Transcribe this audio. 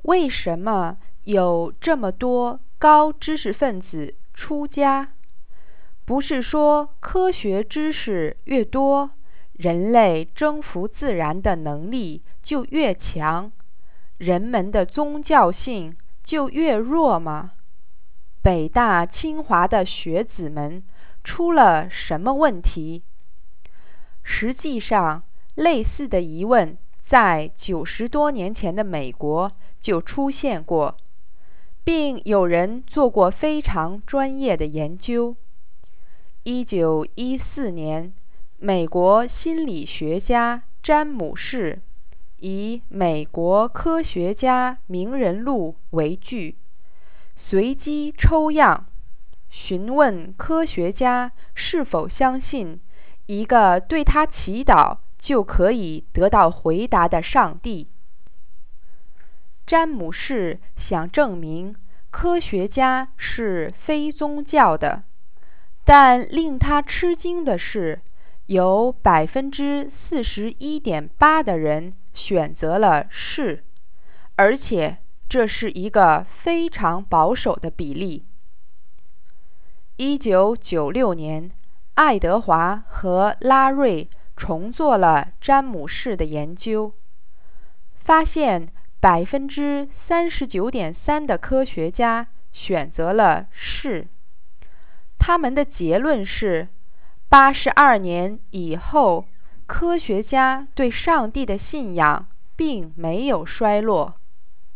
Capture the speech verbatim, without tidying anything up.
为什么有这么多高知识分子出家？不是说科学知识越多，人类征服自然的能力就越强，人们的宗教性就越弱吗？北大清华的学子们出了什么问题？实际上，类似的疑问在九十多年前的美国就出现过，并有人做过非常专业的研究。一九一四年，美国心理学家詹姆士以《美国科学家名人录》为据，随机抽样，询问科学家是否相信一个对他祈祷就可以得到回答的上帝。詹姆士想证明科学家是非宗教的，但令他吃惊的是，有百分之四十一点八的人选择了是，而且这是一个非常保守的比例。一九九六年，爱德华和拉瑞重做了詹姆士的研究，发现百分之三十九点三的科学家选择了是。他们的结论是，八十二年以后，科学家对上帝的信仰并没有衰落。